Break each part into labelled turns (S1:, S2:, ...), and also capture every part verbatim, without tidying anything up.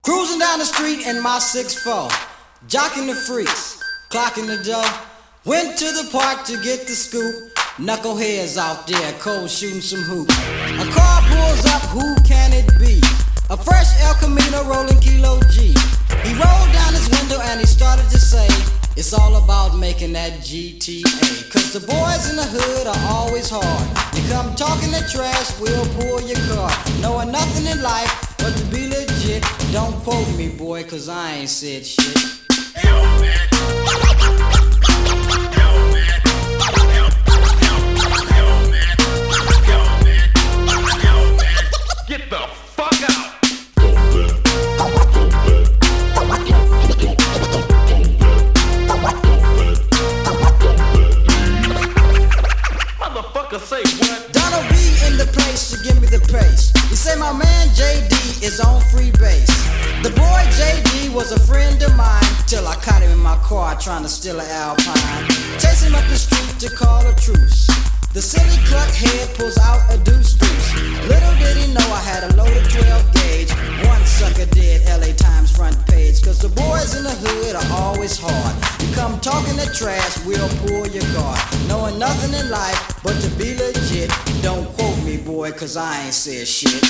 S1: Cruising down the street in my six four, jocking the freaks, clocking the dough. Went to the park to get the scoop. Knuckleheads out there, cold shooting some hoops. A car pulls up, who can it be? A fresh El Camino rolling Kilo G. He rolled down his window and he started to say, it's all about making that G T A. Cause the boys in the hood are always hard. You come talking that trash, we'll pull your car. Knowing nothing in life but to be legit. Don't quote me, boy, cause I ain't said shit.
S2: Yo, man. Get the fuck out! Motherfucker say what?
S1: Donald B in the place to give me the pace. He say my man J D is on free base. The boy J D was a friend of mine till I caught him in my car trying to steal an Alpine. Chase him up the street to call a truce. The silly cluck head pulls out a deuce deuce. Little did he know I had a loaded twelve gauge. One sucker did L A Times front page. Cause the boys in the hood are always hard. You come talking that trash, we'll pull your guard. Knowing nothing in life but to be legit. Don't quote me, boy, cause I ain't said shit.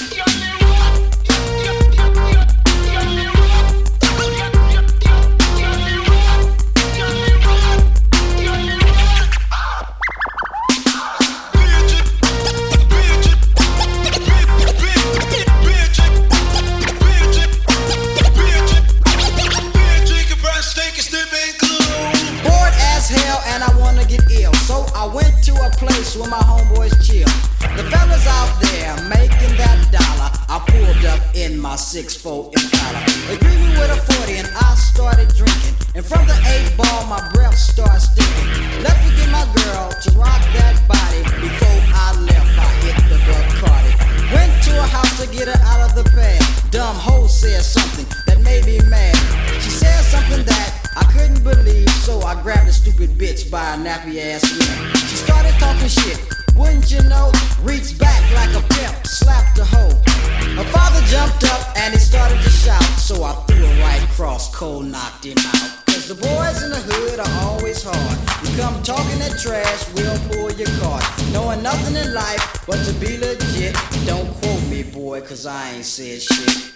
S1: Where my homeboys chill. The fellas out there making that dollar. I pulled up in my six four Impala. They greet me with a forty and I started drinking. And from the eight ball my breath started stinking. Left to get my girl to rock that body. Before I left I hit the Bacardi. Went to her house to get her out of the bed. Dumb hoe said something that made me mad. She said something that I couldn't believe. So I grabbed the stupid bitch by a nappy ass neck. She started talking shit, wouldn't you know? Reached back like a pimp, slapped the hoe. Her father jumped up and he started to shout. So I threw her right across, cold knocked him out. Cause the boys in the hood are always hard. You come talking that trash, we'll pull your card. Knowing nothing in life but to be legit. Don't quote me, boy, cause I ain't said shit.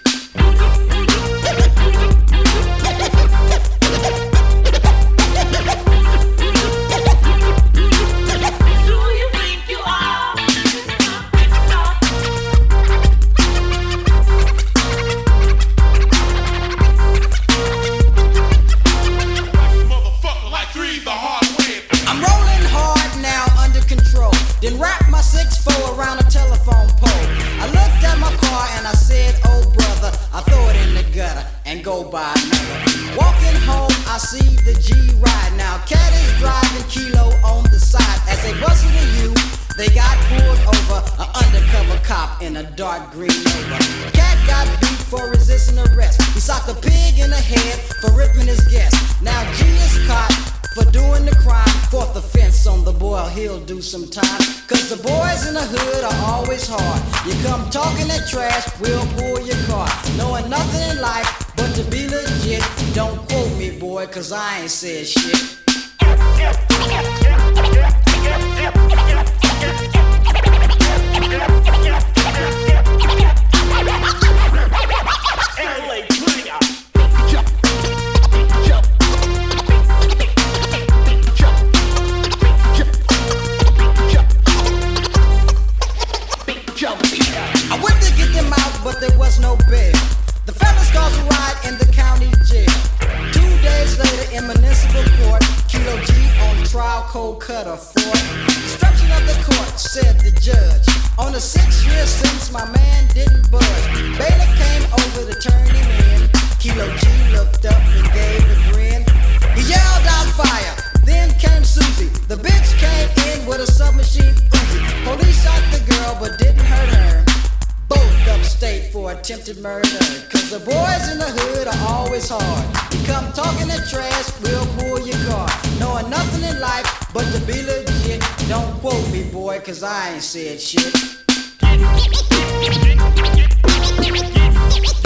S1: Then wrapped my six four around a telephone pole. I looked at my car and I said, oh brother, I throw it in the gutter and go buy another. Walking home, I see the G ride. Now Cat is driving Kilo on the side. As they busted a U, they got pulled over. An undercover cop in a dark green Nova. Cat got beat for resisting arrest. He socked a pig in the head for ripping his guest. Now G is caught for doing the crime. Fourth offense on the boy, he'll do some time. Cause the boys in the hood are always hard. You come talking that trash, we'll pull your car. Knowing nothing in life but to be legit. Don't quote me, boy, cause I ain't said shit. I went to get them out, but there was no bail. The fellas caused a riot in the county jail. Two days later in municipal court, Kilo G on trial, cold cutter for destruction of the court, said the judge. On a six-year sentence, my man didn't budge. Bailiff came over to turn him in. Kilo G looked up and gave a grin. He yelled out fire. Then came Susie. The bitch came in with a submachine Uzi. Police shot the girl but didn't hurt her. Both upstate for attempted murder. Cause the boys in the hood are always hard. You come talking that trash, we'll pull your car. Knowing nothing in life but to be legit. Don't quote me, boy, cause I ain't said shit.